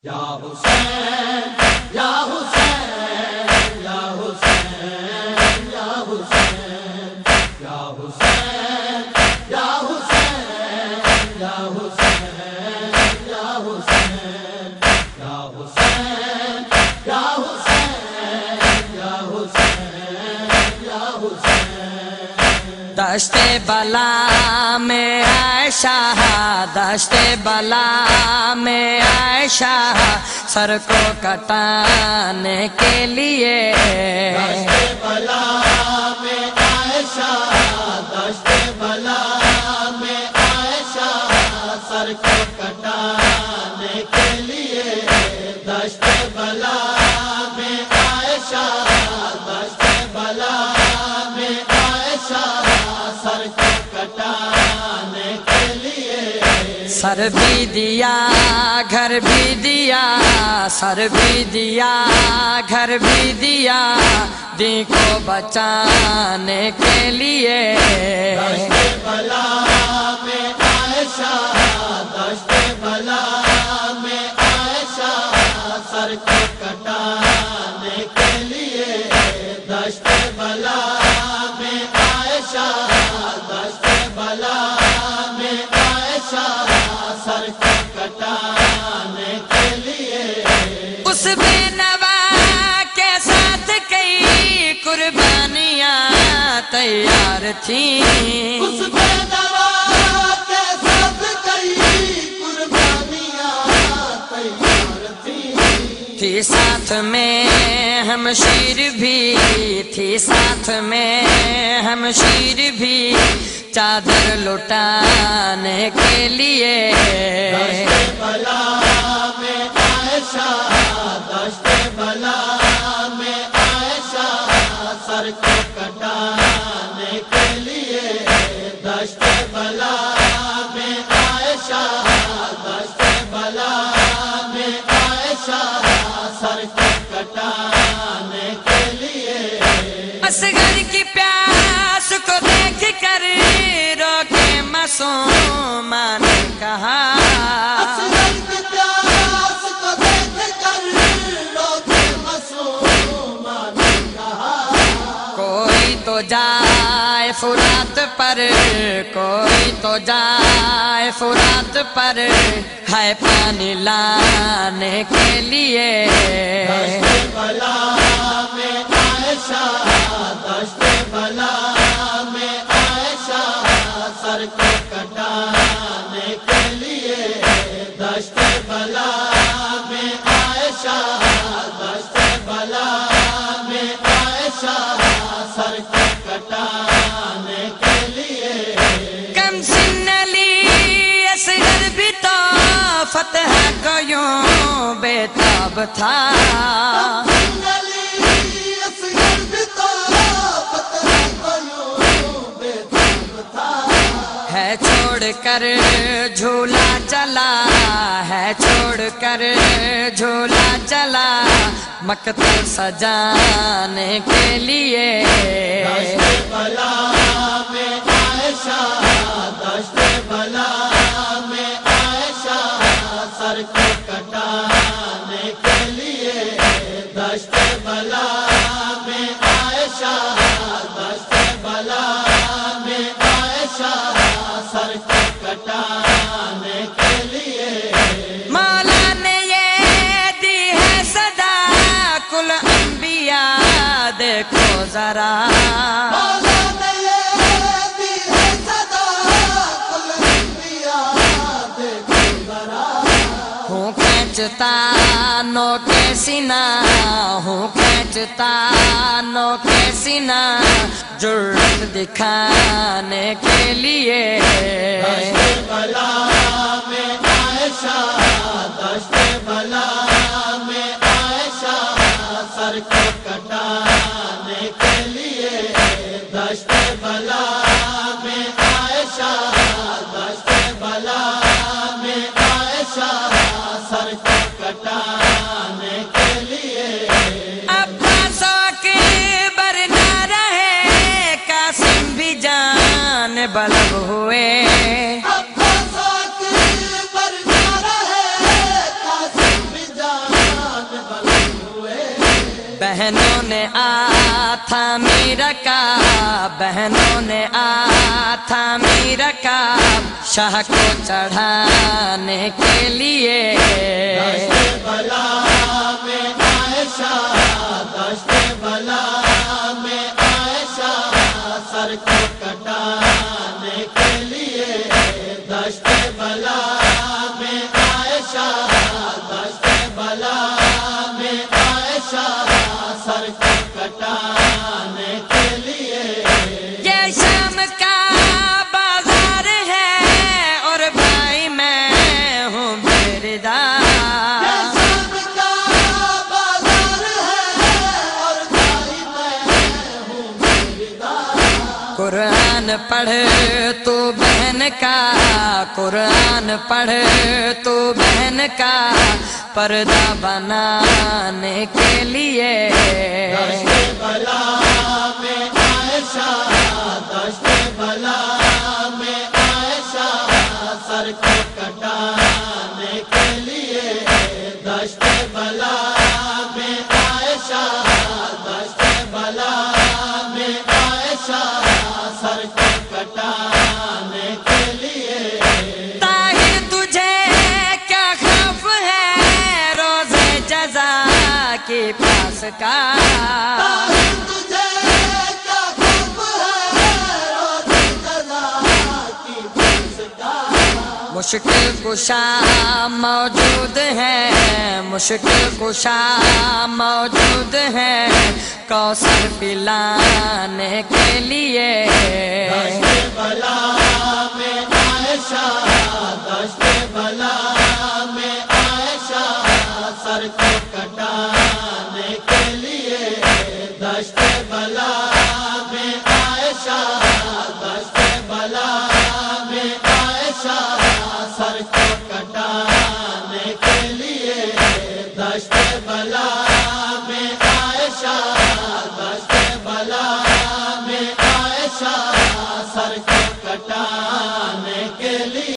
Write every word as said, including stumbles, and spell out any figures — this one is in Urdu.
یا حسین یا حسین یا حسین یا حسین یا حسین یا حسین یا حسین یا حسین یا حسین یا حسین یا حسین یا حسین دشت بلا میں عائشہ دشت بلا میں عائشہ سر کو کٹانے کے لیے دشت بلا میں عائشہ دشت بلا میں عائشہ سر کو کٹانے کے لیے دشت بلا میں عائشہ دشت بلا میں عائشہ سر کو کٹانے کے لیے سر بھی دیا گھر بھی دیا سر بھی دیا گھر بھی دیا دین کو بچانے کے لیے دشت بلا میں عائشہ دشت بلا میں عائشہ سر کو کٹانے کے لیے دشت بلا میں عائشہ دشت بلا میں عائشہ سر کو کٹانے کے لیے اس بے نوا کے ساتھ کئی قربانیاں تیار تھیں اس بے نوا کے ساتھ کئی قربانیاں تیار تھیں تھی ساتھ میں ہمشیر بھی تھی ساتھ میں ہمشیر بھی چادر لٹانے کے لیے دشت بلا میں عائشہ دشت بلا میں عائشہ سر کو کٹانے کے لیے دشت بلا میں عائشہ دشت بلا میں عائشہ سر کو کٹانے کے لیے اصغر کی پیاس کو دیکھ کر روکے معصومہ نے کہا اصغر کی پیاس کو دیکھ کر روکے معصومہ نے کہا کوئی تو جائے فرات پر کوئی تو جائے فرات پر ہے پانی لانے کے لیے دشت بلا میں عائشہ دشت بلا میں عائشہ سر کو کٹانے کے لیے دشت بلا میں عائشہ دشت بلا میں عائشہ سر کو کٹانے کے لیے کم سن علی اصغر بھی تو فتح کو یوں بےتاب تھا ہے چھوڑ کر جھولا چلا ہے چھوڑ کر جھولا چلا مقتل سجانے کے لیے دشت بلا میں عائشہ دشت بلا میں عائشہ سر کو کٹانے کے لیے دشت بلا میں عائشہ دشت بلا میں عائشہ سر کو کٹانے کے لیے مولا نے یہ دی ہے صدا کل انبیاء دیکھو ذرا مولا نے یہ دی ہے صدا کل انبیاء دیکھو ذرا ہوں کھینچتا نو کے سینہ ہوں کھینچتا نو کے سینہ جرت دکھانے کے لیے دشت بلا میں عائشہ دشت بلا میں عائشہ سر کو کٹانے کے لیے دشت بلا میں عائشہ دشت بلا میں عائشہ سر کو کٹانے کے لیے عباس اکبر نہ رہے قاسم بھی جان بلب ہوئے عباس اکبر نہ رہے बहनों ने आथा मीरा का, बहनों ने आथा मीरा का शाह को चढ़ाने के लिए। दश्ते बला में आयशा, दश्ते बला में आयशा सर को कटाने के लिए। दश्ते बला में आयशा, दश्ते बला में आयशा सर को कटाने के लिए। ये शाम का बाजार है और भाई मैं हूँ बेरदार। ये शाम का बाजार है और भाई मैं हूँ बेरदार। कुरान पढ़ तू बहन का, कुरान पढ़ तू बहन का पर्दा बनाने के लिए। दश्ते बला में आयशा, दश्ते बला में आयशा सर को कटाने के लिए। दश्ते बला में आयशा, दश्ते बला में आयशा सर को कटाने के लिए। ताहिर तुझे क्या खौफ है रोज़े जज़ा के पास का। ताहिर तुझे क्या खौफ है रोज़े जज़ा की पास का। मुश्किल कुशा मौजूद है, मुश्किल कुशा मौजूद है कौसर पिलाने के लिए। दश्ते बला में आयशा, दश्ते बला में आयशा सर को कटा